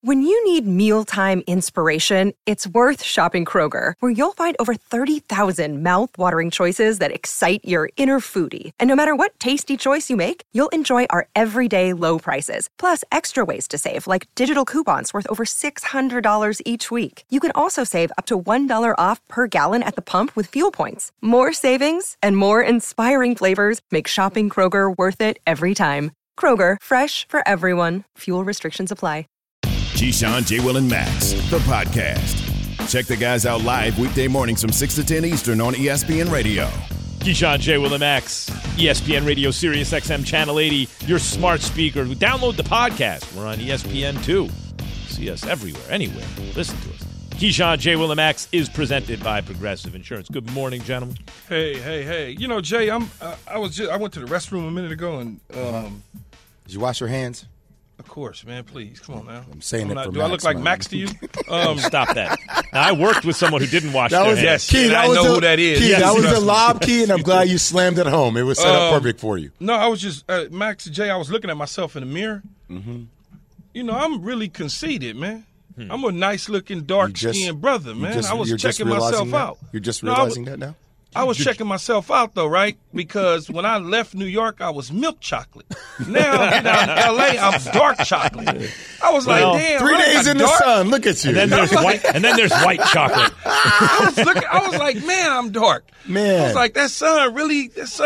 When you need mealtime inspiration, it's worth shopping Kroger, where you'll find over 30,000 mouth-watering choices that excite your inner foodie. And no matter what tasty choice you make, you'll enjoy our everyday low prices, plus extra ways to save, like digital coupons worth over $600 each week. You can also save up to $1 off per gallon at the pump with fuel points. More savings and more inspiring flavors make shopping Kroger worth it every time. Kroger, fresh for everyone. Fuel restrictions apply. Keyshawn, J. Will, and Max, the podcast. Check the guys out live weekday mornings from 6 to 10 Eastern on ESPN Radio. Keyshawn, J. Will, and Max, ESPN Radio, Sirius XM Channel 80, your smart speaker. Download the podcast. We're on ESPN too. See us everywhere, anywhere. Listen to us. Keyshawn, J. Will, and Max is presented by Progressive Insurance. Good morning, gentlemen. Hey. You know, Jay, I went to the restroom a minute ago and Did you wash your hands? Of course, man. Please, come on now. I'm saying it for Do Max, I look like man. Max to you? Stop that. Now, I worked with someone who didn't wash their hands. Yes, Key, I know who that is. Key, Yes, that was trust the me. lob key, and I'm glad you slammed it home. It was set up perfect for you. No, I was just Max, Jay. I was looking at myself in the mirror. Mm-hmm. You know, I'm really conceited, man. I'm a nice-looking, dark-skinned brother, man. I was checking myself out. You're just realizing that now? I was checking myself out, though, right? Because when I left New York, I was milk chocolate. Now I'm down in L.A., I'm dark chocolate. I was like, damn. 3 days in the dark. sun. Look at you. And then there's white chocolate. I was like, man, I'm dark. Man. I was like, that sun really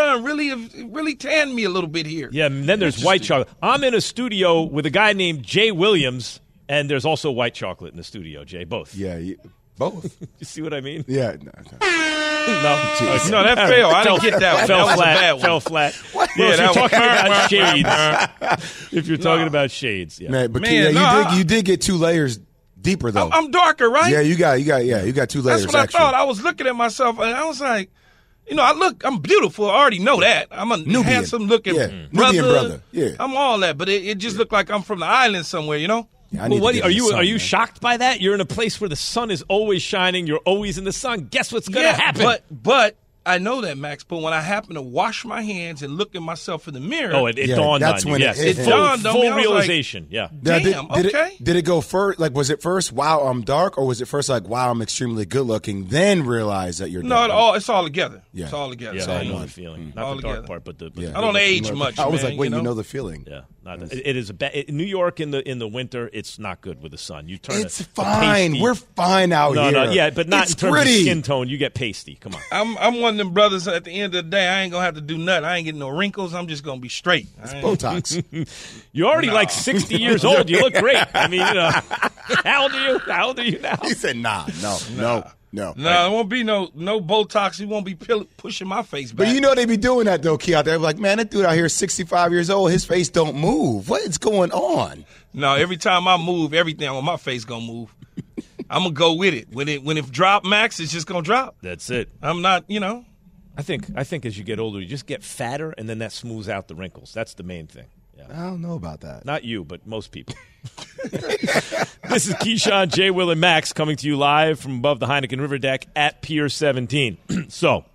tanned me a little bit here. Yeah, and then there's white chocolate. I'm in a studio with a guy named Jay Williams, and there's also white chocolate in the studio, Jay. Both. Yeah, both. You see what I mean? Yeah. No. No, that fell. I didn't get that one. Fell That was a flat. bad one. Fell flat. Well, Yeah, if you're that talking was- about shades, if you're talking about shades, yeah. Man, but Man, Key, no, you did get 2 layers deeper, though. I'm darker, right? Yeah, you got 2 layers That's what extra. I thought. I was looking at myself, and I was like, you know, I'm beautiful. I already know that. I'm a Nubian. handsome-looking Yeah, brother. Nubian brother. Yeah. I'm all that, but it just looked like I'm from the island somewhere, you know? Yeah, I Well, need what to get are in the you? sun, Are you man. shocked by that? You're in a place where the sun is always shining. You're always in the sun. Guess what's going to happen? But I know that, Max. But when I happen to wash my hands and look at myself in the mirror, it Yeah, dawned that's on you. when it Yes, hit full, him. dawned on full me. I was like, realization. Yeah. Now, damn, did okay. Did it go first? Like, was it first, wow, I'm dark, or was it first, like, wow, I'm extremely good looking, then realize that you're no, dark? it's all together. Yeah. It's all together. Yeah, So I I know know. the feeling. Mm. Not All the dark together. part, but the. Yeah. I don't age much. I was man, like, wait, you know the feeling. Yeah, it is a bad. New York in the winter, it's not good with the sun. You turn. It's fine. We're fine out here. No, yeah, but not it's in terms pretty. of skin tone. You get pasty. Come on. I'm one of them brothers. At the end of the day, I ain't gonna have to do nothing. I ain't getting no wrinkles. I'm just gonna be straight. Botox. You're already like 60 years old. You look great. I mean, how old are you? How old are you now? He said, no. No, it won't be no Botox. He won't be pushing my face back. But you know they be doing that, though, Key, out there. Like, man, that dude out here is 65 years old. His face don't move. What is going on? No, every time I move, everything on my face gonna move. I'm gonna go with it. When it drop, Max, it's just gonna drop. That's it. I'm not, you know. I think as you get older, you just get fatter, and then that smooths out the wrinkles. That's the main thing. Yeah. I don't know about that. Not you, but most people. This is Keyshawn, J. Will, and Max coming to you live from above the Heineken River Deck at Pier 17. So,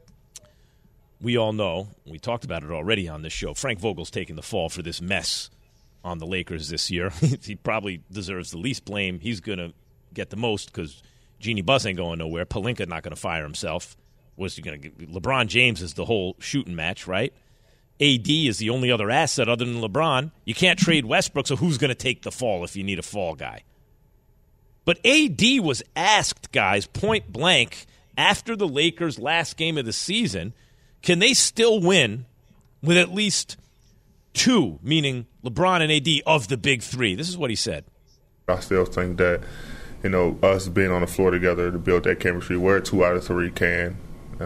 we all know, we talked about it already on this show, Frank Vogel's taking the fall for this mess on the Lakers this year. He probably deserves the least blame. He's going to get the most because Jeannie Buss ain't going nowhere. Pelinka not going to fire himself. Was he going to get LeBron James is the whole shooting match, right? AD is the only other asset other than LeBron. You can't trade Westbrook, so who's going to take the fall if you need a fall guy? But AD was asked, guys, point blank, after the Lakers' last game of the season, can they still win with at least 2, meaning LeBron and AD, of the big 3? This is what he said. I still think that, us being on the floor together to build that chemistry, where 2 out of 3 can,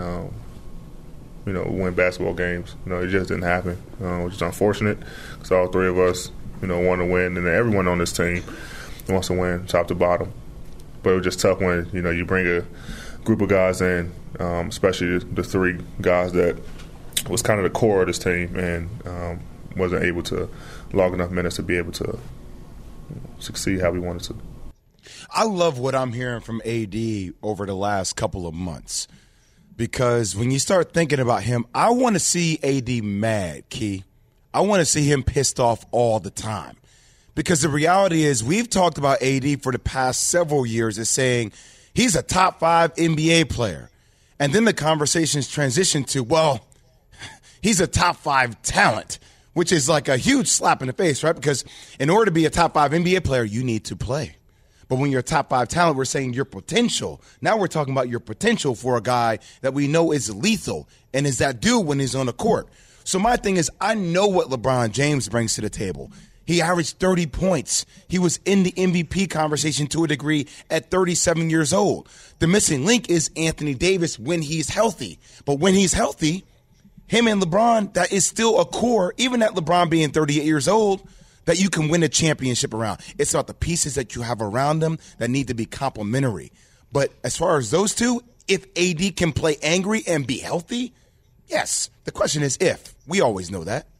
win basketball games. It just didn't happen, which is unfortunate because all 3 of us, want to win, and everyone on this team wants to win top to bottom. But it was just tough when, you bring a group of guys in, especially the 3 guys that was kind of the core of this team and wasn't able to log enough minutes to be able to succeed how we wanted to. I love what I'm hearing from AD over the last couple of months because when you start thinking about him, I want to see AD mad, Key. I want to see him pissed off all the time Because the reality is we've talked about AD for the past several years as saying he's a top 5 NBA player. And then the conversations transitioned to, well, he's a top 5 talent, which is like a huge slap in the face, right? Because in order to be a top 5 NBA player, you need to play. But when you're a top 5 talent, we're saying your potential. Now we're talking about your potential for a guy that we know is lethal and is that dude when he's on the court. So my thing is, I know what LeBron James brings to the table. He averaged 30 points. He was in the MVP conversation to a degree at 37 years old. The missing link is Anthony Davis when he's healthy. But when he's healthy, him and LeBron, that is still a core, even at LeBron being 38 years old, that you can win a championship around. It's about the pieces that you have around them that need to be complementary. But as far as those two, if AD can play angry and be healthy, yes. The question is if. We always know that.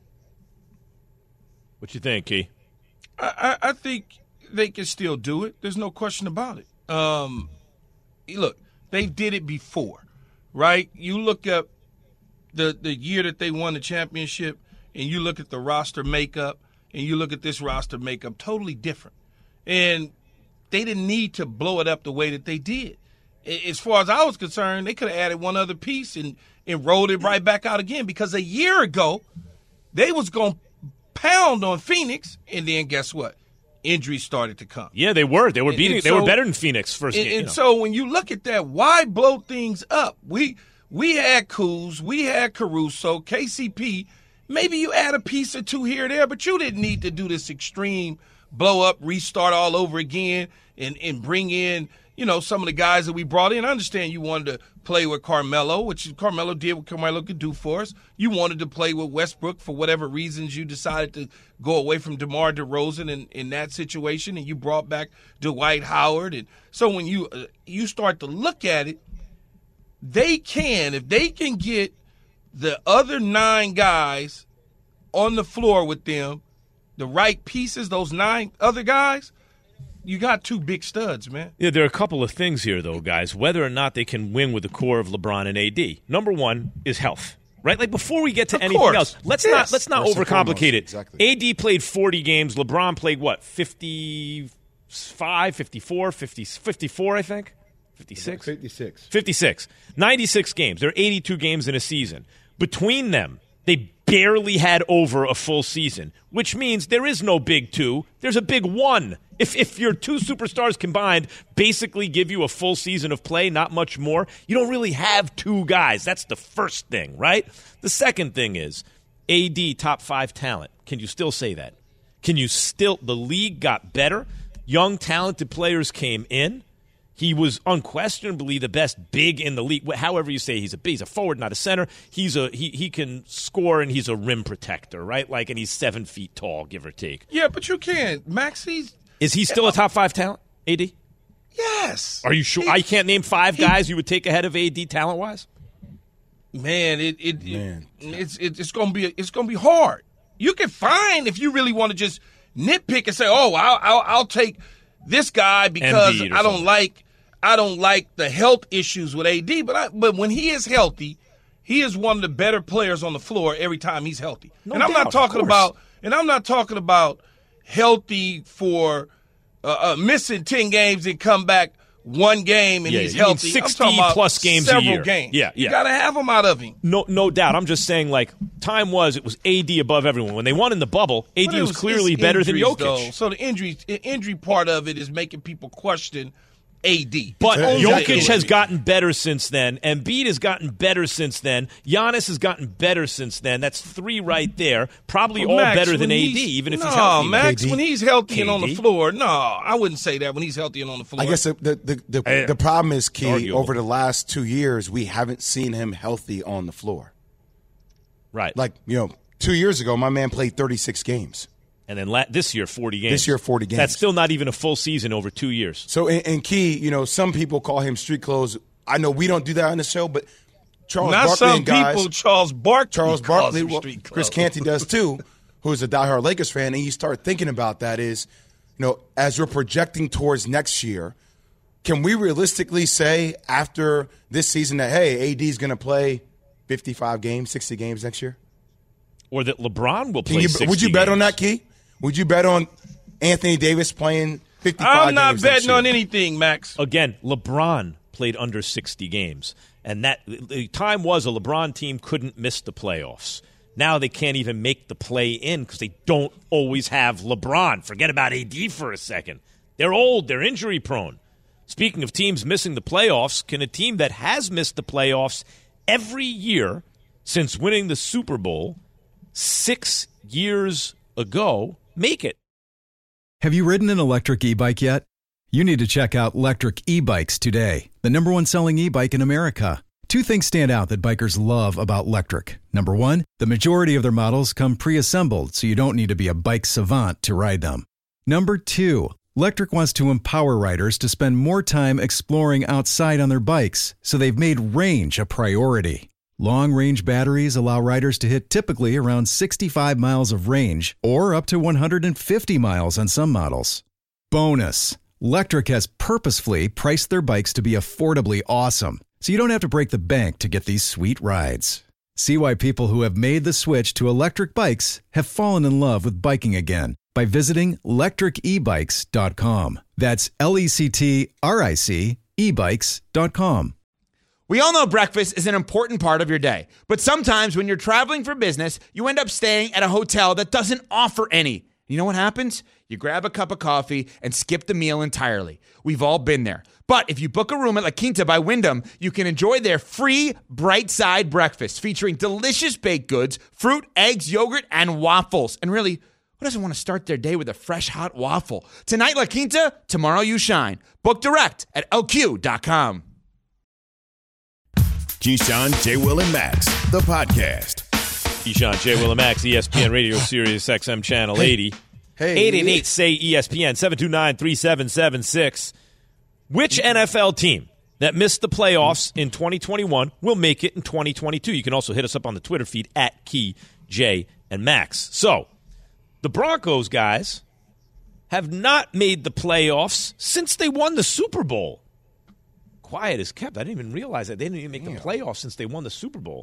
What you think, Key? I think they can still do it. There's no question about it. Look, they did it before, right? You look up the year that they won the championship, and you look at the roster makeup, and you look at this roster makeup, totally different. And they didn't need to blow it up the way that they did. As far as I was concerned, they could have added one other piece and rolled it right back out again, because a year ago they was going to pound on Phoenix, and then guess what? Injuries started to come. Yeah, they were. They were beating. They were better than Phoenix first game. And so when you look at that, why blow things up? We had Kuz, we had Caruso, KCP. Maybe you add a piece or two here or there, but you didn't need to do this extreme blow up, restart all over again, and bring in, some of the guys that we brought in. I understand you wanted to play with Carmelo, which Carmelo did what Carmelo could do for us. You wanted to play with Westbrook for whatever reasons you decided to go away from DeMar DeRozan in that situation, and you brought back Dwight Howard. And so when you start to look at it, if they can get the other 9 guys on the floor with them, the right pieces, those 9 other guys, you got 2 big studs, man. Yeah, there are a couple of things here, though, guys, whether or not they can win with the core of LeBron and AD. Number one is health, right? Like, before we get to anything else, let's not overcomplicate it. Exactly. AD played 40 games. LeBron played, 55, 54, 54, I think? 56? 56. 96 games. There are 82 games in a season. Between them, they barely had over a full season, which means there is no big 2. There's a big 1. If your 2 superstars combined basically give you a full season of play, not much more, you don't really have 2 guys. That's the first thing, right? The second thing is AD, top 5 talent. Can you still say that? The league got better. Young, talented players came in. He was unquestionably the best big in the league. However you say, he's a forward, not a center. He can score, and he's a rim protector, right? And he's 7 feet tall, give or take. Yeah, but you can't. Max, is he still a top 5 talent, AD? Yes. Are you sure? I can't name 5 guys you would take ahead of AD talent-wise? Man, it's gonna be hard. You can find, if you really want to just nitpick and say, oh, I'll take this guy because I don't like the health issues with AD, but when he is healthy, he is one of the better players on the floor every time he's healthy. And I'm not talking about healthy for missing 10 games and come back 1 game and he's healthy. 60-plus games a year. Several games. Yeah. You got to have them out of him. No doubt. I'm just saying, time it was AD above everyone. When they won in the bubble, AD was clearly better than Jokic. Though. So the injury part of it is making people question AD. But Jokic has gotten better since then. Embiid has gotten better since then. Giannis has gotten better since then. That's 3 right there. Probably all better than AD, even if he's healthy. No, Max, when he's healthy and on the floor, no, I wouldn't say that when he's healthy and on the floor. I guess the problem is, Key, over the last 2 years, we haven't seen him healthy on the floor. Right. 2 years ago, my man played 36 games. And then this year, 40 games. That's still not even a full season over 2 years. So, and Key, some people call him street clothes. I know we don't do that on the show, but Charles Barkley, Chris Canty does too, who's a diehard Lakers fan, and you start thinking about that is, as we're projecting towards next year, can we realistically say after this season that, hey, AD is going to play 55 games, 60 games next year? Or that LeBron will play 60 Would you bet on that, Key? Would you bet on Anthony Davis playing 55 I'm not games next betting year. on anything, Max. Again, LeBron played under 60 games. And that the time was a LeBron team couldn't miss the playoffs. Now they can't even make the play-in because they don't always have LeBron. Forget about AD for a second. They're old. They're injury-prone. Speaking of teams missing the playoffs, can a team that has missed the playoffs every year since winning the Super Bowl 6 years ago make it? Have you ridden an electric e-bike yet? You need to check out Lectric E-Bikes today, the #1 selling e-bike in America. Two things stand out that bikers love about Lectric. Number one, the majority of their models come pre-assembled, so you don't need to be a bike savant to ride them. Number two, Lectric wants to empower riders to spend more time exploring outside on their bikes, so they've made range a priority. Long-range batteries allow riders to hit typically around 65 miles of range, or up to 150 miles on some models. Bonus, Lectric has purposefully priced their bikes to be affordably awesome, so you don't have to break the bank to get these sweet rides. See why people who have made the switch to electric bikes have fallen in love with biking again by visiting lectricebikes.com. That's LECTRIC ebikes.com. We all know breakfast is an important part of your day, but sometimes when you're traveling for business, you end up staying at a hotel that doesn't offer any. You know what happens? You grab a cup of coffee and skip the meal entirely. We've all been there. But if you book a room at La Quinta by Wyndham, you can enjoy their free Bright Side breakfast featuring delicious baked goods, fruit, eggs, yogurt, and waffles. And really, who doesn't want to start their day with a fresh, hot waffle? Tonight, La Quinta, tomorrow you shine. Book direct at lq.com. Keyshawn, J. Will, and Max, the podcast. Keyshawn, J. Will, and Max, ESPN Radio, Sirius XM Channel 80. Hey. 888-SAY-ESPN, 729-3776. Which NFL team that missed the playoffs in 2021 will make it in 2022? You can also hit us up on the Twitter feed at Key, J, and Max. So, the Broncos, guys, have not made the playoffs since they won the Super Bowl. Quiet as kept. I didn't even realize that. They didn't even make the playoffs since they won the Super Bowl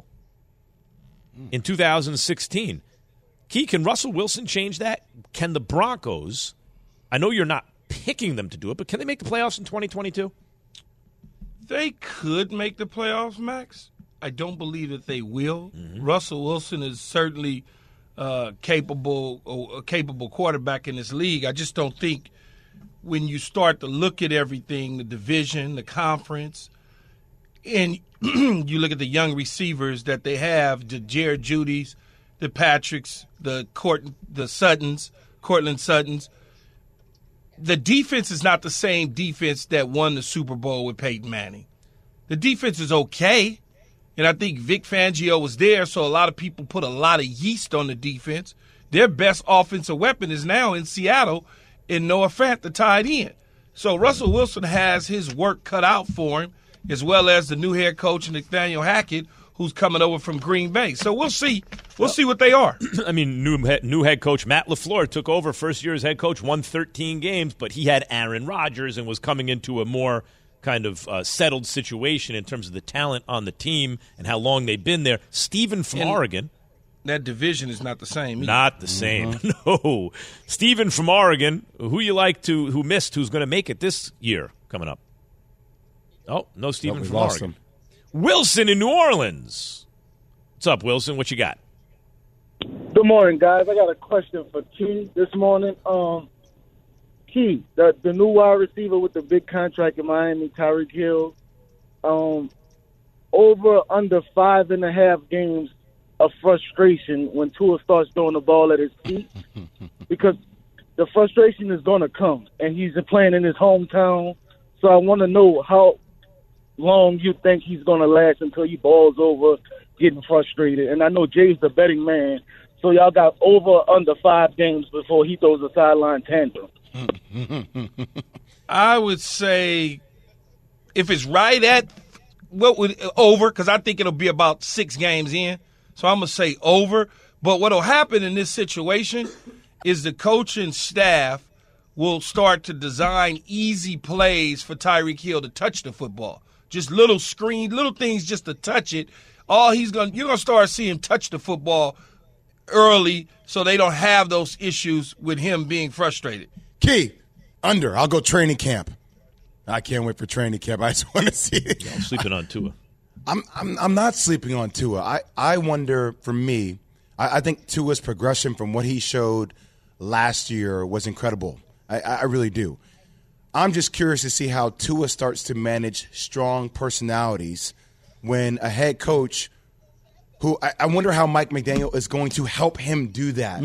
in 2016. Key, can Russell Wilson change that? Can the Broncos, I know you're not picking them to do it, but can they make the playoffs in 2022? They could make the playoffs, Max. I don't believe that they will. Russell Wilson is certainly a capable quarterback in this league. I just don't think when you start to look at everything, the division, the conference, and you look at the young receivers that they have, the Jared Judys, the Patricks, the Suttons, Cortland Suttons. The defense is not the same defense that won the Super Bowl with Peyton Manning. The defense is okay, and I think Vic Fangio was there, so a lot of people put a lot of yeast on the defense. Their best offensive weapon is now in Seattle in Noah Fant, the tight end. So Russell Wilson has his work cut out for him, as well as the new head coach, Nathaniel Hackett, who's coming over from Green Bay. So we'll see. We'll see what they are. I mean, new head coach Matt LaFleur took over first year as head coach, won 13 games, but he had Aaron Rodgers and was coming into a more kind of settled situation in terms of the talent on the team and how long they've been there. Stephen from Oregon. That division is not the same either. Not the same. No. Stephen from Oregon, who missed, who's going to make it this year coming up? Oh, no Stephen from Oregon. Wilson in New Orleans. What's up, Wilson? What you got? Good morning, guys. I got a question for Key this morning. Key, the new wide receiver with the big contract in Miami, Tyreek Hill, over under 5.5 games of frustration when Tua starts throwing the ball at his feet, because the frustration is going to come, and he's playing in his hometown. So I want to know how long you think he's going to last until he balls over, getting frustrated. And I know Jay's the betting man, so y'all got over under 5 games before he throws a sideline tantrum. I would say if it's right at over, because I think it'll be about 6 games in. So I'm going to say over. But what will happen in this situation is the coaching staff will start to design easy plays for Tyreek Hill to touch the football. Just little things just to touch it. You're going to start seeing him touch the football early so they don't have those issues with him being frustrated. Key, under. I'll go training camp. I can't wait for training camp. I just want to see it. I'm sleeping on Tua. I'm not sleeping on Tua. I wonder, for me, I think Tua's progression from what he showed last year was incredible. I really do. I'm just curious to see how Tua starts to manage strong personalities when a head coach who I wonder how Mike McDaniel is going to help him do that.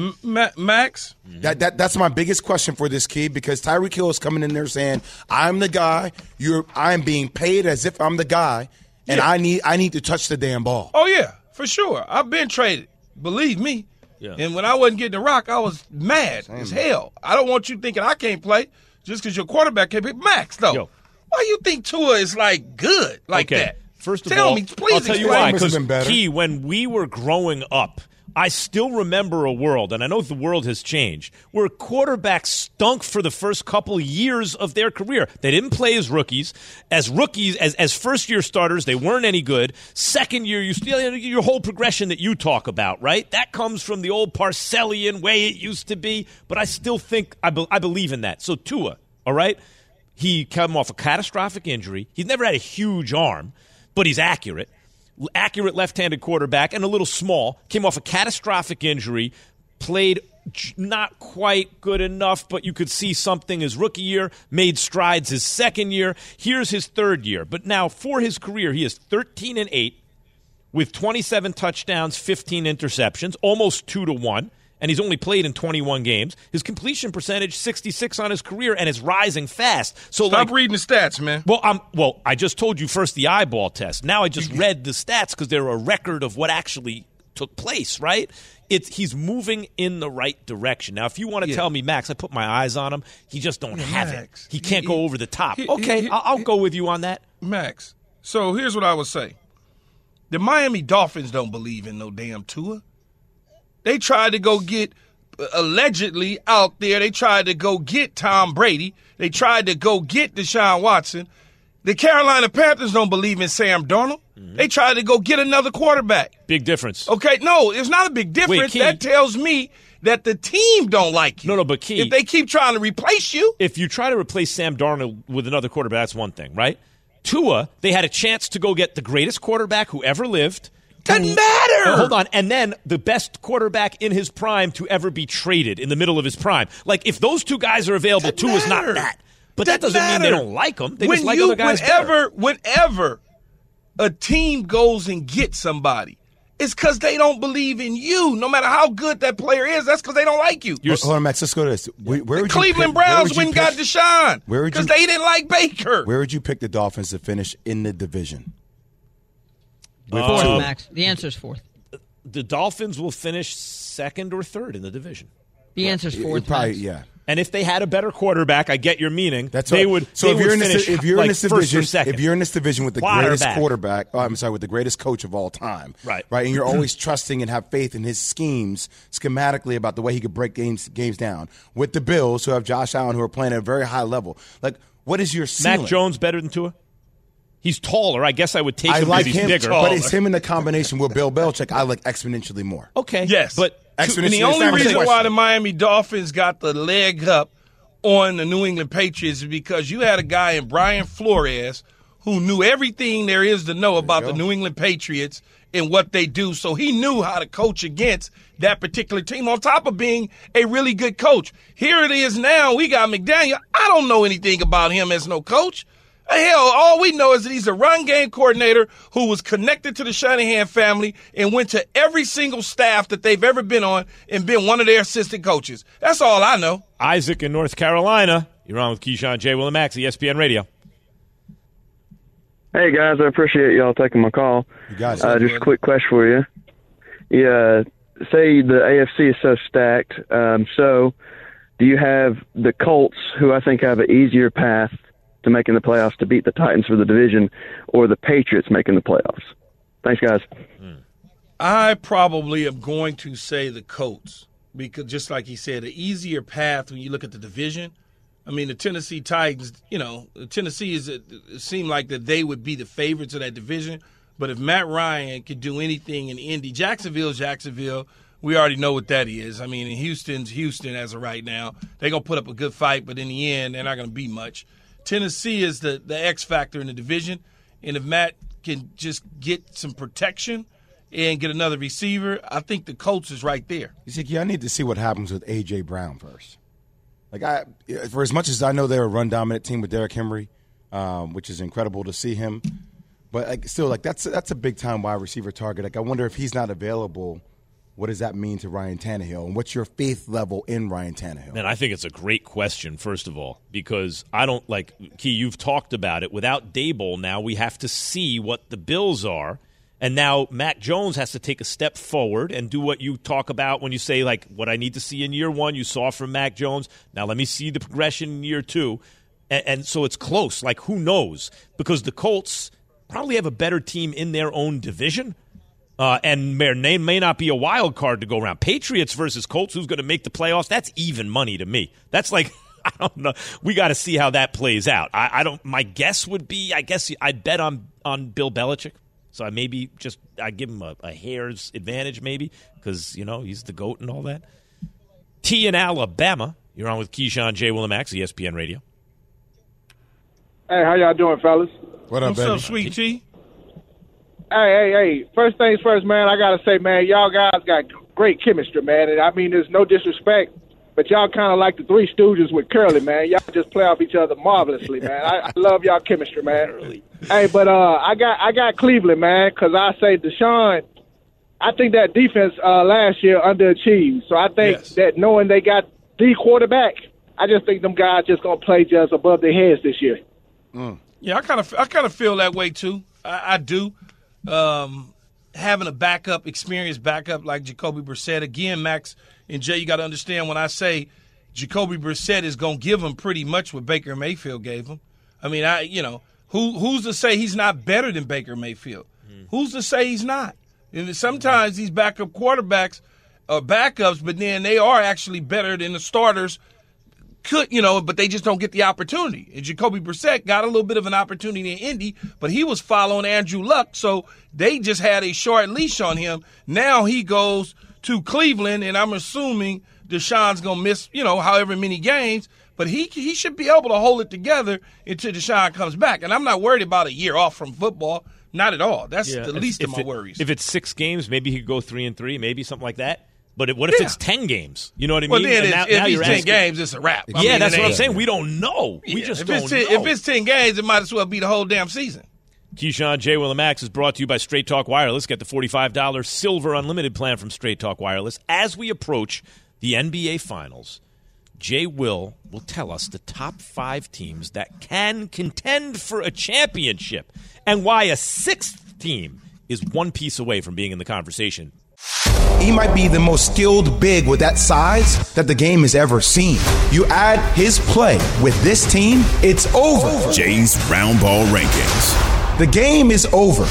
Max? That's my biggest question for this kid, because Tyreek Hill is coming in there saying, I'm the guy, I'm being paid as if I'm the guy, and I need to touch the damn ball. Oh, yeah, for sure. I've been traded. Believe me. Yeah. And when I wasn't getting the rock, I was mad as hell. I don't want you thinking I can't play just because your quarterback can't play. Max, though, why you think Tua is, like, good like that? First of tell all, me, please I'll tell you why. Because Key, when we were growing up, I still remember a world, and I know the world has changed, where quarterbacks stunk for the first couple years of their career. They didn't play as rookies. As first-year starters, they weren't any good. Second year, you still your whole progression that you talk about, right? That comes from the old Parcellian way it used to be, but I still think I believe in that. So Tua, all right, he came off a catastrophic injury. He's never had a huge arm, but he's accurate left-handed quarterback, and a little small, came off a catastrophic injury, played not quite good enough, but you could see something his rookie year, made strides his second year. Here's his third year. But now for his career, he is 13-8 with 27 touchdowns, 15 interceptions, almost 2-1. And he's only played in 21 games. His completion percentage, 66 on his career, and it's rising fast. So Stop reading the stats, man. Well, I just told you first the eyeball test. Now I just read the stats because they're a record of what actually took place, right? He's moving in the right direction. Now, if you want to tell me, Max, I put my eyes on him, he just don't have it. He can't go over the top. I'll go with you on that. Max, so here's what I would say. The Miami Dolphins don't believe in no damn Tua. They tried to go get, allegedly out there, they tried to go get Tom Brady. They tried to go get Deshaun Watson. The Carolina Panthers don't believe in Sam Darnold. Mm-hmm. They tried to go get another quarterback. Big difference. Okay, no, it's not a big difference. Wait, Key, that tells me that the team don't like you. No, but Key, if they keep trying to replace you. If you try to replace Sam Darnold with another quarterback, that's one thing, right? Tua, they had a chance to go get the greatest quarterback who ever lived. Doesn't matter. Hold on. And then the best quarterback in his prime to ever be traded in the middle of his prime. Like, if those two guys are available, Tua's not that. But that doesn't mean they don't like him. They just like other guys better. Whenever a team goes and gets somebody, it's because they don't believe in you. No matter how good that player is, that's because they don't like you. Hold on, Max. Let's go to this. The Cleveland Browns went and got Deshaun because they didn't like Baker. Where would you pick the Dolphins to finish in the division? Fourth, Max. The answer is fourth. The Dolphins will finish second or third in the division. The answer is fourth. Probably, yeah. And if they had a better quarterback, I get your meaning. They would. So if you're in this division with the greatest quarterback, with the greatest coach of all time, right, and you're always trusting and have faith in his schemes schematically about the way he could break games down. With the Bills, who have Josh Allen, who are playing at a very high level, like, what is your ceiling? Mac Jones better than Tua? He's taller. I guess I would take him like because he's bigger. But it's him in the combination with Bill Belichick. I like exponentially more. Okay. Yes. But and the only reason why the Miami Dolphins got the leg up on the New England Patriots is because you had a guy in Brian Flores who knew everything there is to know about the New England Patriots and what they do. So he knew how to coach against that particular team on top of being a really good coach. Here it is now. We got McDaniel. I don't know anything about him as no coach. Hell, all we know is that he's a run game coordinator who was connected to the Shanahan family and went to every single staff that they've ever been on and been one of their assistant coaches. That's all I know. Isaac in North Carolina. You're on with Keyshawn, J. Will, and Max, ESPN Radio. Hey, guys. I appreciate y'all taking my call. You got it. Just a quick question for you. Yeah, say the AFC is so stacked. So do you have the Colts, who I think have an easier path to making the playoffs to beat the Titans for the division, or the Patriots making the playoffs? Thanks, guys. I probably am going to say the Colts because, just like he said, an easier path when you look at the division. I mean, the Tennessee Titans, Tennessee it seemed like that they would be the favorites of that division. But if Matt Ryan could do anything in Indy, Jacksonville's Jacksonville, we already know what that is. I mean, Houston's Houston as of right now. They're going to put up a good fight, but in the end, they're not going to be much. Tennessee is the X factor in the division, and if Matt can just get some protection and get another receiver, I think the Colts is right there. Ezekiel, I need to see what happens with A.J. Brown first. For as much as I know they're a run-dominant team with Derrick Henry, which is incredible to see him, but that's a big-time wide receiver target. I wonder if he's not available, what does that mean to Ryan Tannehill? And what's your faith level in Ryan Tannehill? Man, I think it's a great question, first of all, because I don't Key, you've talked about it. Without Daboll now, we have to see what the Bills are. And now Mac Jones has to take a step forward and do what you talk about when you say, what I need to see in year one, you saw from Mac Jones. Now let me see the progression in year two. And so it's close. Who knows? Because the Colts probably have a better team in their own division. And their name may not be a wild card to go around. Patriots versus Colts, who's going to make the playoffs? That's even money to me. That's I don't know. We got to see how that plays out. My guess would be, I'd bet on Bill Belichick. So I give him a hair's advantage maybe because, he's the GOAT and all that. T in Alabama. You're on with Keyshawn, J. Will, and Max, ESPN Radio. Hey, how y'all doing, fellas? What up, baby? What's up, Sweet T? Hey. First things first, man, I got to say, man, y'all guys got great chemistry, man. And I mean, there's no disrespect, but y'all kind of like the Three Stooges with Curly, man. Y'all just play off each other marvelously, man. I love y'all chemistry, man. Hey, but I got Cleveland, man, because I say Deshaun, I think that defense last year underachieved. So I think that knowing they got the quarterback, I just think them guys just going to play just above their heads this year. Yeah, I kind of feel that way too. I do. Having a experienced backup like Jacoby Brissett. Again, Max and Jay, you got to understand when I say Jacoby Brissett is going to give him pretty much what Baker Mayfield gave him. I mean, who's to say he's not better than Baker Mayfield? Who's to say he's not? And sometimes these backup quarterbacks are backups, but then they are actually better than the starters. But they just don't get the opportunity. And Jacoby Brissett got a little bit of an opportunity in Indy, but he was following Andrew Luck, so they just had a short leash on him. Now he goes to Cleveland, and I'm assuming Deshaun's going to miss, however many games, but he should be able to hold it together until Deshaun comes back. And I'm not worried about a year off from football. Not at all. That's the least of my worries. If it's 6 games, maybe he could go 3-3, maybe something like that. But what if it's 10 games? You know what I mean? Well, then if it's 10 games, it's a wrap. That's what I'm saying. We don't know. We just don't know. If it's 10 games, it might as well be the whole damn season. Keyshawn, J. Will, and Max is brought to you by Straight Talk Wireless. Get the $45 Silver Unlimited plan from Straight Talk Wireless. As we approach the NBA Finals, J. Will tell us the top 5 teams that can contend for a championship and why a 6th team is one piece away from being in the conversation. He might be the most skilled big with that size that the game has ever seen. You add his play with this team, it's over. Jay's Round Ball Rankings. The game is over.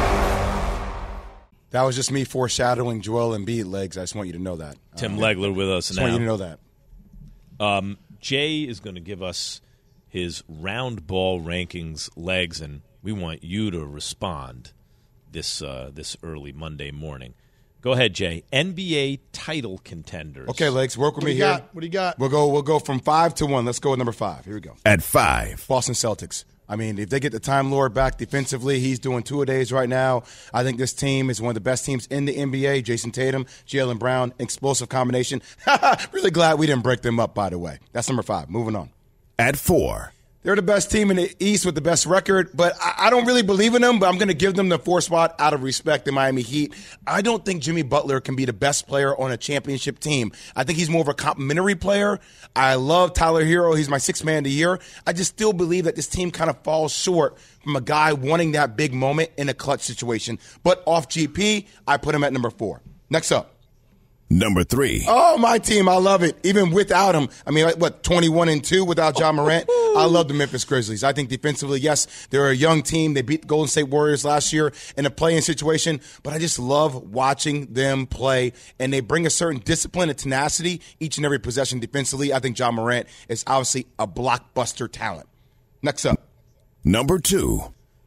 That was just me foreshadowing Joel Embiid legs. I just want you to know that. Tim Legler with us now. I want you to know that. Jay is going to give us his Round Ball Rankings legs, and we want you to respond this early Monday morning. Go ahead, Jay. NBA title contenders. Okay, Legs, work with me here. What do you got? We'll go from 5 to 1. Let's go with number 5. Here we go. At 5, Boston Celtics. I mean, if they get the Time Lord back defensively, he's doing two-a-days right now. I think this team is one of the best teams in the NBA. Jason Tatum, Jaylen Brown, explosive combination. Really glad we didn't break them up, by the way. That's number 5. Moving on. At 4, they're the best team in the East with the best record, but I don't really believe in them, but I'm going to give them the 4th spot out of respect, the Miami Heat. I don't think Jimmy Butler can be the best player on a championship team. I think he's more of a complimentary player. I love Tyler Hero. He's my 6th man of the year. I just still believe that this team kind of falls short from a guy wanting that big moment in a clutch situation. But off GP, I put him at number 4. Next up. Number 3. Oh, my team. I love it. Even without him. I mean, 21-2 without Ja Morant. I love the Memphis Grizzlies. I think defensively, yes, they're a young team. They beat the Golden State Warriors last year in a play-in situation, but I just love watching them play, and they bring a certain discipline and tenacity each and every possession defensively. I think Ja Morant is obviously a blockbuster talent. Next up. Number 2.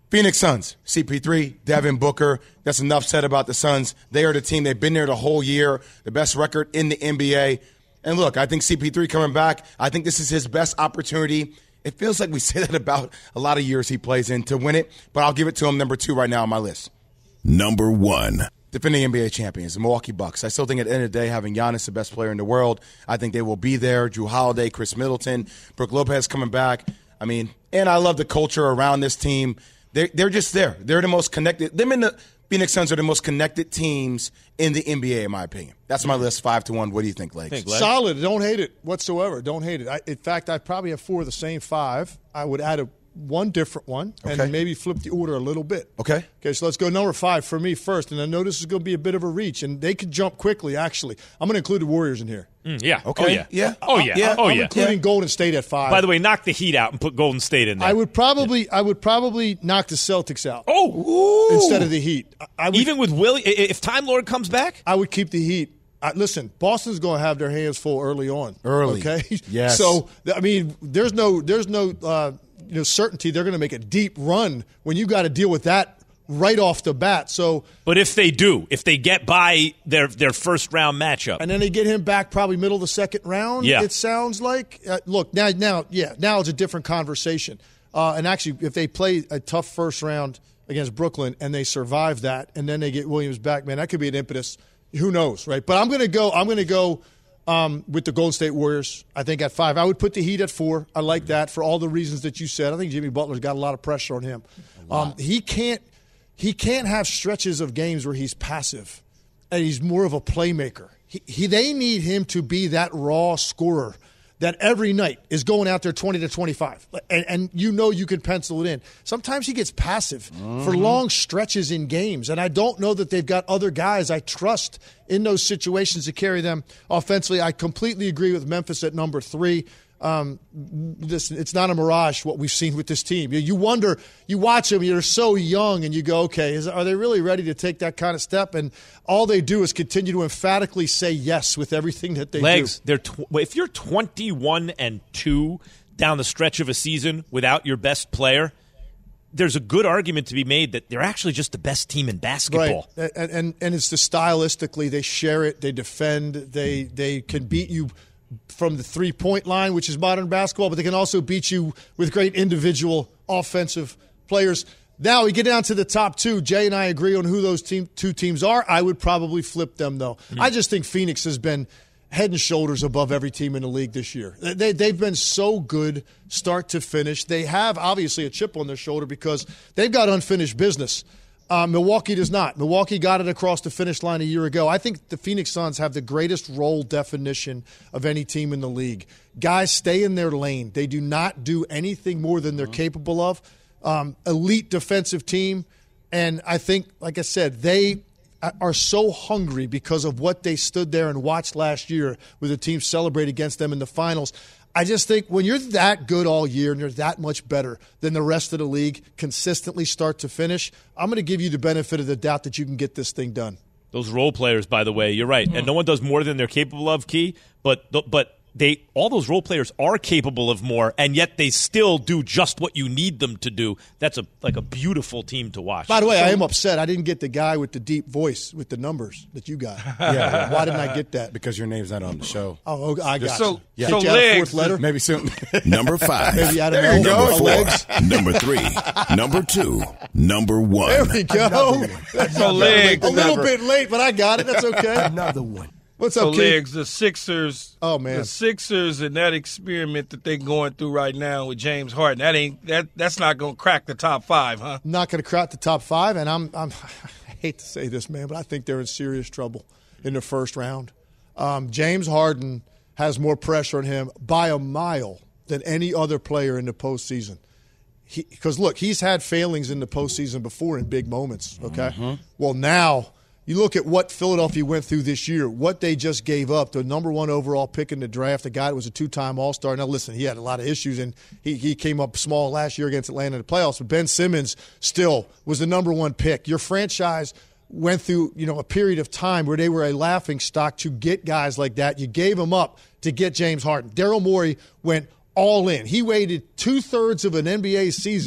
Phoenix Suns, CP3, Devin Booker. That's enough said about the Suns. They are the team. They've been there the whole year, the best record in the NBA. And look, I think CP3 coming back, I think this is his best opportunity. It feels like we say that about a lot of years he plays in to win it, but I'll give it to him number 2 right now on my list. Number 1. Defending NBA champions, the Milwaukee Bucks. I still think at the end of the day, having Giannis the best player in the world, I think they will be there. Jrue Holiday, Chris Middleton, Brook Lopez coming back. I mean, and I love the culture around this team. They're just there. They're the most connected. Them and the Phoenix Suns are the most connected teams in the NBA, in my opinion. That's my list, 5-1. What do you think, Legs? Solid. Don't hate it whatsoever. Don't hate it. In fact, I probably have 4 of the same 5. I would add one different one and maybe flip the order a little bit. Okay, so let's go number 5 for me first. And I know this is going to be a bit of a reach, and they could jump quickly, actually. I'm going to include the Warriors in here. Yeah. Okay. I'm including Golden State at 5. By the way, knock the Heat out and put Golden State in there. I would probably knock the Celtics out. Instead of the Heat. Even with Willie, if Time Lord comes back, I would keep the Heat. Listen, Boston's going to have their hands full early on. Okay. Yes. So I mean, there's no certainty they're going to make a deep run when you got to deal with that right off the bat. So, but if they get by their first round matchup, and then they get him back probably middle of the second round, it sounds like. Look, now it's a different conversation. And actually, if they play a tough first round against Brooklyn and they survive that, and then they get Williams back, man, that could be an impetus. Who knows, right? But I'm going to go with the Golden State Warriors, I think, at 5. I would put the Heat at 4. I like that for all the reasons that you said. I think Jimmy Butler's got a lot of pressure on him. He can't have stretches of games where he's passive and he's more of a playmaker. They need him to be that raw scorer that every night is going out there 20 to 25. And you can pencil it in. Sometimes he gets passive for long stretches in games, and I don't know that they've got other guys I trust in those situations to carry them offensively. I completely agree with Memphis at number 3. It's not a mirage what we've seen with this team. You wonder, you watch them, you're so young, and you go, okay, are they really ready to take that kind of step? And all they do is continue to emphatically say yes with everything that they do. If you're 21-2 down the stretch of a season without your best player, there's a good argument to be made that they're actually just the best team in basketball. Right. And it's the stylistically, they share it, they defend, they can beat you from the three-point line, which is modern basketball, but they can also beat you with great individual offensive players. Now we get down to the top 2. Jay and I agree on who those 2 teams are. I would probably flip them, though. I just think Phoenix has been head and shoulders above every team in the league this year. They've been so good start to finish. They have, obviously, a chip on their shoulder because they've got unfinished business. Milwaukee does not. Milwaukee got it across the finish line a year ago. I think the Phoenix Suns have the greatest role definition of any team in the league. Guys stay in their lane. They do not do anything more than they're capable of. Elite defensive team. And I think, like I said, they are so hungry because of what they stood there and watched last year with the team celebrate against them in the finals. I just think when you're that good all year and you're that much better than the rest of the league, consistently start to finish, I'm going to give you the benefit of the doubt that you can get this thing done. Those role players, by the way, you're right. And no one does more than they're capable of, Key, but all those role players are capable of more, and yet they still do just what you need them to do. That's a beautiful team to watch. By the way, I am upset. I didn't get the guy with the deep voice with the numbers that you got. Yeah, why didn't I get that? Because your name's not on the show. Oh, I got so, you. So you Legs, fourth letter? Maybe soon. Number 5. Maybe out of Number 4. Legs. Number 3. Number 2. Number 1. There we go. So Legs. A little bit late, but I got it. That's okay. Another one. What's so up, Kid? Legs, the Sixers. Oh man, the Sixers and that experiment that they're going through right now with James Harden. That's not going to crack the top 5, huh? Not going to crack the top 5, and I hate to say this, man, but I think they're in serious trouble in the first round. James Harden has more pressure on him by a mile than any other player in the postseason. Because look, he's had failings in the postseason before in big moments. Okay, well now. You look at what Philadelphia went through this year, what they just gave up, the number 1 overall pick in the draft, a guy that was a 2-time All-Star. Now, listen, he had a lot of issues, and he came up small last year against Atlanta in the playoffs, but Ben Simmons still was the number 1 pick. Your franchise went through a period of time where they were a laughingstock to get guys like that. You gave them up to get James Harden. Daryl Morey went all in. He waited 2/3 of an NBA season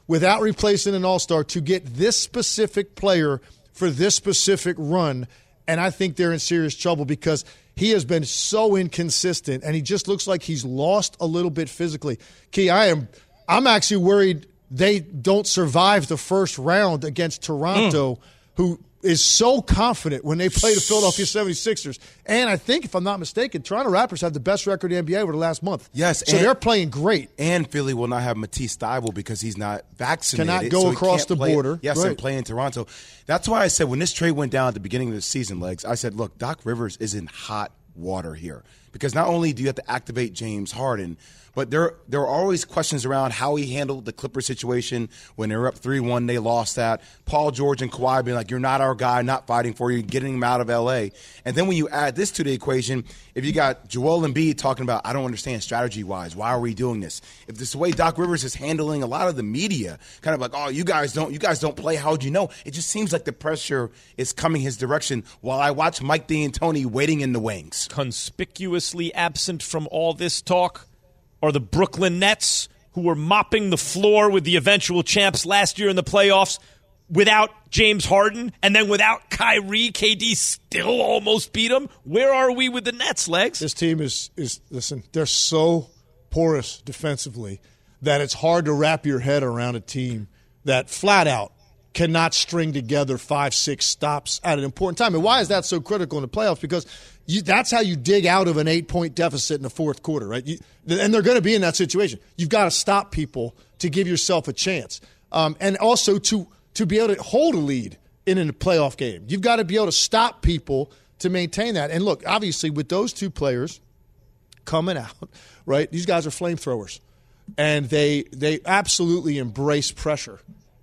without replacing an all-star to get this specific player for this specific run, and I think they're in serious trouble because he has been so inconsistent, and he just looks like he's lost a little bit physically. Key, I'm actually worried they don't survive the first round against Toronto, who is so confident when they play the Philadelphia 76ers. And I think, if I'm not mistaken, Toronto Raptors have the best record in the NBA over the last month. Yes. So they're playing great. And Philly will not have Matisse Thybulle because he's not vaccinated. Cannot go across the border. Yes, right. And play in Toronto. That's why I said when this trade went down at the beginning of the season, Legs, I said, look, Doc Rivers is in hot water here. Because not only do you have to activate James Harden, but there are always questions around how he handled the Clippers situation when they were up 3-1. They lost that. Paul George and Kawhi being like, you're not our guy, not fighting for you, getting him out of L.A. And then when you add this to the equation, if you got Joel Embiid talking about, I don't understand strategy-wise, why are we doing this? If this is the way Doc Rivers is handling a lot of the media, kind of like, oh, you guys don't play, how'd you know? It just seems like the pressure is coming his direction while I watch Mike D'Antoni waiting in the wings. Conspicuously absent from all this talk are the Brooklyn Nets, who were mopping the floor with the eventual champs last year in the playoffs without James Harden, and then without Kyrie. KD still almost beat them. Where are we with the Nets, Legs? This team is listen, they're so porous defensively that it's hard to wrap your head around a team that flat out cannot string together 5-6 stops at an important time. And why is that so critical in the playoffs? Because that's how you dig out of an 8-point deficit in the fourth quarter, right? And they're going to be in that situation. You've got to stop people to give yourself a chance. And also to be able to hold a lead in a playoff game. You've got to be able to stop people to maintain that. And look, obviously with those two players coming out, right, these guys are flamethrowers. And they absolutely embrace pressure.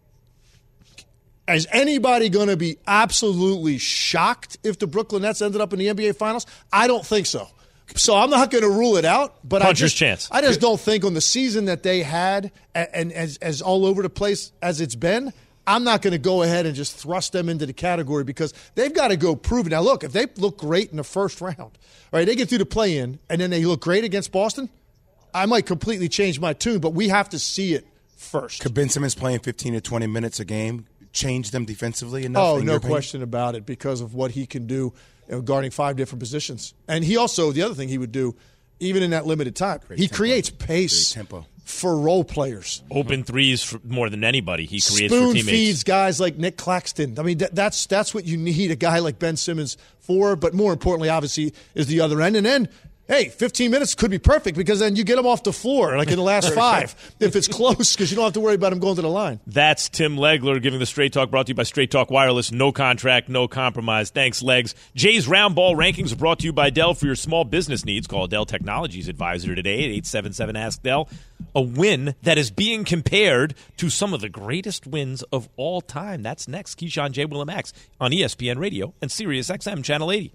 Is anybody going to be absolutely shocked if the Brooklyn Nets ended up in the NBA Finals? I don't think so. So I'm not going to rule it out. But Puncher's chance. I just don't think on the season that they had and as all over the place as it's been, I'm not going to go ahead and just thrust them into the category because they've got to go prove it. Now, look, if they look great in the first round, right, they get through the play-in, and then they look great against Boston, I might completely change my tune, but we have to see it first. Could Ben Simmons playing 15 to 20 minutes a game change them defensively enough? Oh, no question about it because of what he can do guarding 5 different positions. And he also, the other thing he would do, even in that limited time, he creates pace for role players. Open threes for more than anybody he creates Spoon for teammates. Feeds guys like Nick Claxton. I mean, that's what you need a guy like Ben Simmons for, but more importantly, obviously, is the other end. And then, hey, 15 minutes could be perfect because then you get him off the floor like in the last 5 if it's close because you don't have to worry about him going to the line. That's Tim Legler giving the Straight Talk, brought to you by Straight Talk Wireless. No contract, no compromise. Thanks, Legs. Jay's Round Ball Rankings are brought to you by Dell. For your small business needs, call Dell Technologies Advisor today at 877-ASK-DELL. A win that is being compared to some of the greatest wins of all time. That's next. Keyshawn, J. Will, and Max on ESPN Radio and Sirius XM Channel 80.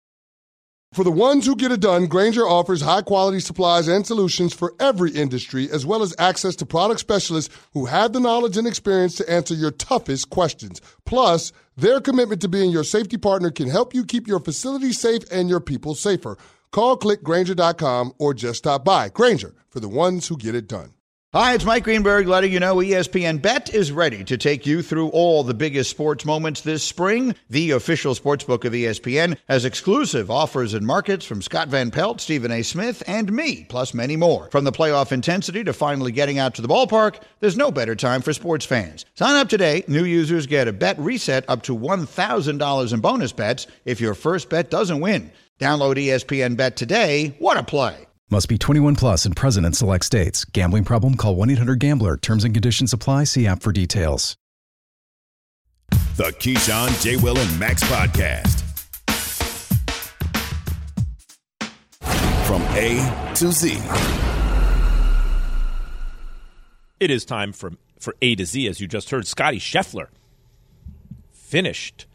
For the ones who get it done, Grainger offers high-quality supplies and solutions for every industry, as well as access to product specialists who have the knowledge and experience to answer your toughest questions. Plus, their commitment to being your safety partner can help you keep your facility safe and your people safer. Call, click Grainger.com, or just stop by. Grainger, for the ones who get it done. Hi, it's Mike Greenberg letting you know ESPN Bet is ready to take you through all the biggest sports moments this spring. The official sportsbook of ESPN has exclusive offers and markets from Scott Van Pelt, Stephen A. Smith, and me, plus many more. From the playoff intensity to finally getting out to the ballpark, there's no better time for sports fans. Sign up today. New users get a bet reset up to $1,000 in bonus bets if your first bet doesn't win. Download ESPN Bet today. What a play. Must be 21 plus and present in select states. Gambling problem? Call 1-800-GAMBLER. Terms and conditions apply. See app for details. The Keyshawn, J. Will, and Max podcast. From A to Z. It is time for A to Z, as you just heard. Scotty Scheffler finished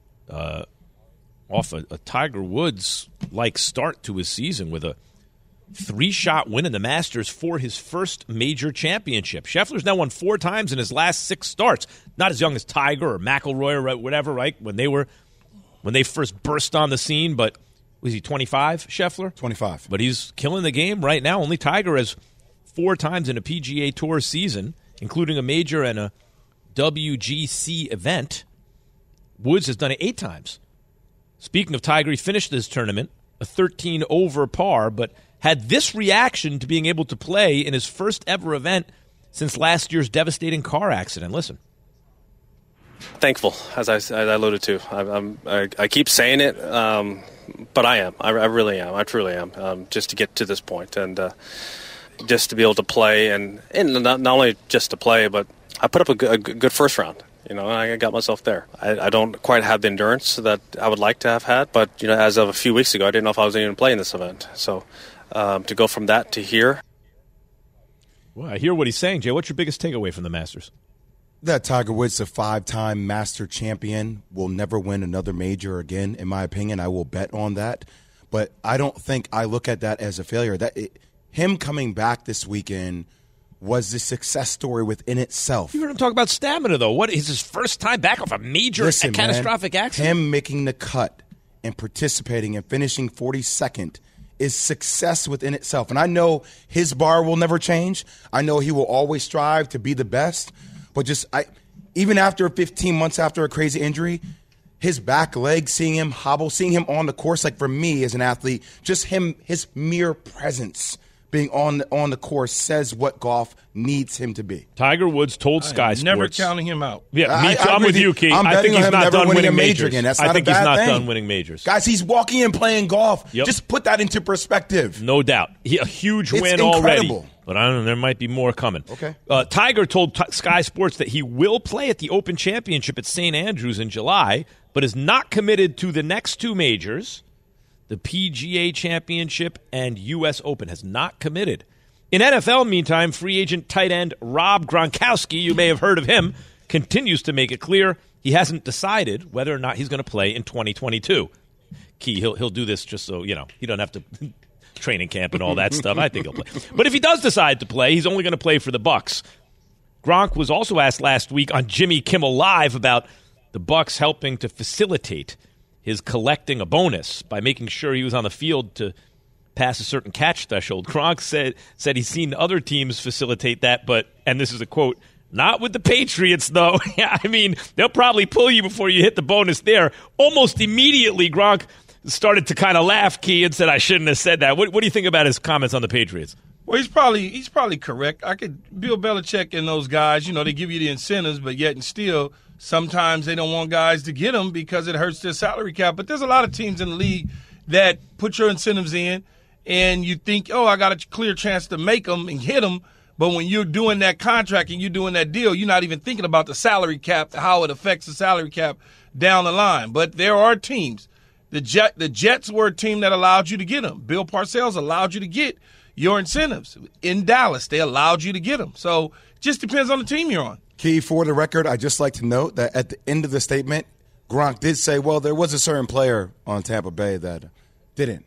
off a Tiger Woods-like start to his season with a 3-shot win in the Masters for his first major championship. Scheffler's now won 4 times in his last 6 starts. Not as young as Tiger or McIlroy or whatever, right? When they first burst on the scene, but was he 25, Scheffler? 25. But he's killing the game right now. Only Tiger has 4 times in a PGA Tour season. including a major and a WGC event. Woods has done it 8 times. Speaking of Tiger, he finished this tournament a 13 over par, but had this reaction to being able to play in his first ever event since last year's devastating car accident. Listen. Thankful, as I alluded to. I keep saying it, but I am. I really am. I truly am. Just to get to this point and just to be able to play, and not only just to play, but I put up a good first round. I got myself there. I don't quite have the endurance that I would like to have had, but as of a few weeks ago, I didn't know if I was even playing this event. So to go from that to here. Well, I hear what he's saying, Jay. What's your biggest takeaway from the Masters? That Tiger Woods, a 5-time Master champion, will never win another major again, in my opinion. I will bet on that. But I don't think I look at that as a failure. Him coming back this weekend was the success story within itself. You heard him talk about stamina, though. What is his first time back off a major catastrophic accident? Him making the cut and participating and finishing 42nd is success within itself. And I know his bar will never change. I know he will always strive to be the best. But even after 15 months after a crazy injury, his back leg, seeing him hobble, seeing him on the course, like for me as an athlete, just his mere presence being on the course says what golf needs him to be. Tiger Woods told Sky Sports. Never counting him out. Yeah, me too. I'm with you, Keith. I think he's not done winning majors again. That's not a bad thing. I think he's not done winning majors. Guys, he's walking in playing golf. Yep. Just put that into perspective. No doubt. A huge win already. But I don't know. There might be more coming. Okay. Tiger told Sky Sports that he will play at the Open Championship at St. Andrews in July, but is not committed to the next 2 majors, the PGA Championship and U.S. Open. Has not committed. In NFL, meantime, free agent tight end Rob Gronkowski, you may have heard of him, continues to make it clear he hasn't decided whether or not he's going to play in 2022. Key, he'll do this just so, he don't have to training camp and all that stuff. I think he'll play. But if he does decide to play, he's only going to play for the Bucs. Gronk was also asked last week on Jimmy Kimmel Live about the Bucs helping to facilitate his collecting a bonus by making sure he was on the field to pass a certain catch threshold. Gronk said he's seen other teams facilitate that, but, and this is a quote, not with the Patriots, though. I mean, they'll probably pull you before you hit the bonus there. Almost immediately, Gronk started to kind of laugh, Key, and said, I shouldn't have said that. What do you think about his comments on the Patriots? Well, he's probably correct. Bill Belichick and those guys, they give you the incentives, but yet and still, sometimes they don't want guys to get them because it hurts their salary cap. But there's a lot of teams in the league that put your incentives in, and you think, I got a clear chance to make them and hit them. But when you're doing that contract and you're doing that deal, you're not even thinking about the salary cap, how it affects the salary cap down the line. But there are teams. The Jets were a team that allowed you to get them. Bill Parcells allowed you to get your incentives. In Dallas, they allowed you to get them. So it just depends on the team you're on. Key, for the record, I'd just like to note that at the end of the statement, Gronk did say, well, there was a certain player on Tampa Bay that didn't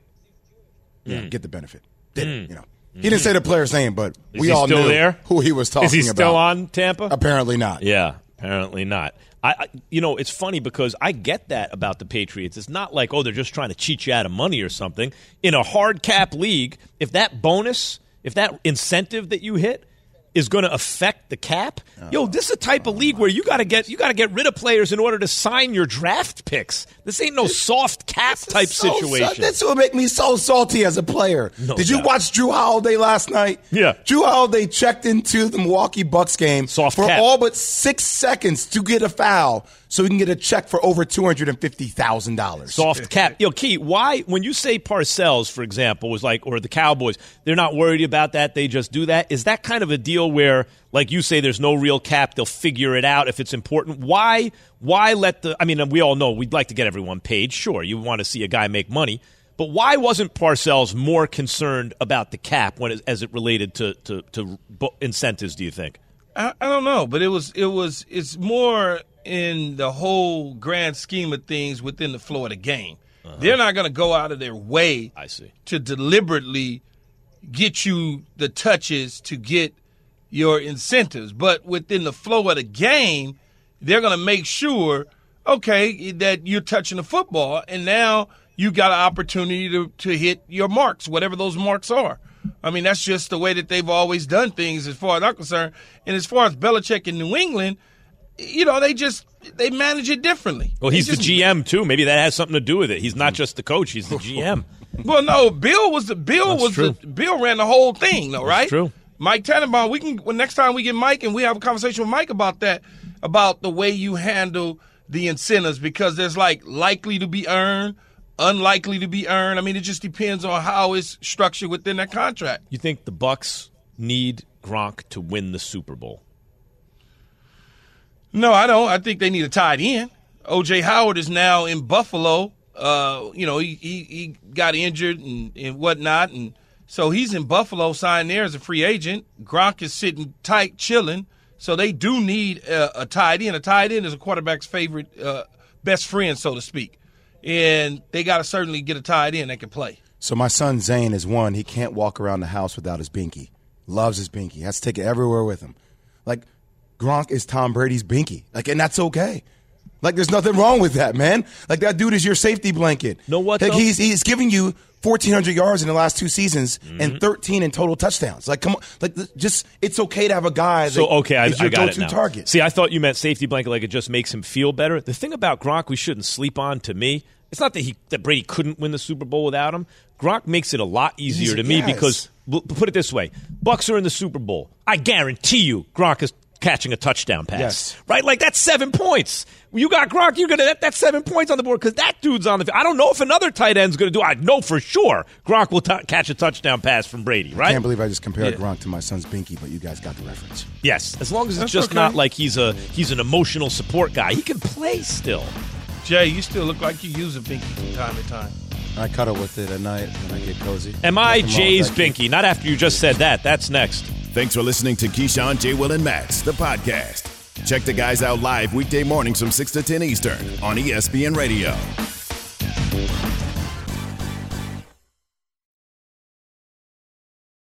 get the benefit. Didn't. He didn't say the player's name, but we all knew who he was talking about. Is he still on Tampa? Apparently not. Yeah, apparently not. It's funny because I get that about the Patriots. It's not like, they're just trying to cheat you out of money or something. In a hard cap league, if that bonus, if that incentive that you hit is going to affect the cap, this is a type of league where you got to get rid of players in order to sign your draft picks. This ain't no soft cap type situation. That's what make me so salty as a player. Did you watch Drew Holiday last night? Yeah. Drew Holiday checked into the Milwaukee Bucks game for cap. all but 6 seconds to get a foul so he can get a check for over $250,000. Soft cap. Key, why, when you say Parcells, for example, was like, or the Cowboys, they're not worried about that, they just do that. Is that kind of a deal where, like you say, there's no real cap, they'll figure it out if it's important? Why let we all know we'd like to get everyone paid. Sure, you want to see a guy make money. But why wasn't Parcells more concerned about the cap as it related to incentives, do you think? I don't know, but it's more in the whole grand scheme of things within the flow of the game. They're not going to go out of their way to deliberately get you the touches to get your incentives. But within the flow of the game, they're going to make sure, that you're touching the football, and now you got an opportunity to hit your marks, whatever those marks are. I mean, that's just the way that they've always done things as far as I'm concerned. And as far as Belichick in New England, you know, they manage it differently. Well, he's the GM too. Maybe that has something to do with it. He's not just the coach; he's the GM. Well, no, Bill ran the whole thing, though, right? That's true. Mike Tannenbaum. Next time we get Mike and we have a conversation with Mike about that, about the way you handle the incentives, because there's like likely to be earned, unlikely to be earned. I mean, it just depends on how it's structured within that contract. You think the Bucs need Gronk to win the Super Bowl? No, I don't. I think they need a tight end. O.J. Howard is now in Buffalo. You know, he got injured and whatnot, and so he's in Buffalo, signed there as a free agent. Gronk is sitting tight, chilling. So they do need a tight end. A tight end is a quarterback's favorite, best friend, so to speak. And they got to certainly get a tight end that can play. So my son Zane is one. He can't walk around the house without his binky. Loves his binky. Has to take it everywhere with him. Like, Gronk is Tom Brady's binky. Like, and that's okay. Like, there's nothing wrong with that, man. Like, that dude is your safety blanket. Know what, like, though? He's giving you 1,400 yards in the last 2 seasons and 13 in total touchdowns. Like, come on. Like, just, it's okay to have a guy that is your go-to target. See, I thought you meant safety blanket, like it just makes him feel better. The thing about Gronk we shouldn't sleep on, to me, it's not that Brady couldn't win the Super Bowl without him. Gronk makes it a lot easier to me because, put it this way, Bucs are in the Super Bowl. I guarantee you Gronk is catching a touchdown pass. Yes. Right? Like, that's 7 points. You got Gronk, you're going to that's 7 points on the board because that dude's on the field. I don't know if another tight end's going to do it. I know for sure Gronk will catch a touchdown pass from Brady, right? I can't believe I just compared Gronk to my son's binky, but you guys got the reference. Yes, as long as it's just not like he's an emotional support guy. He can play still. Jay, you still look like you use a binky from time to time. I cuddle with it at night when I get cozy. Am I Jay's binky? Not after you just said that. That's next. Thanks for listening to Keyshawn, J. Will, and Max, the podcast. Check the guys out live weekday mornings from 6 to 10 Eastern on ESPN Radio.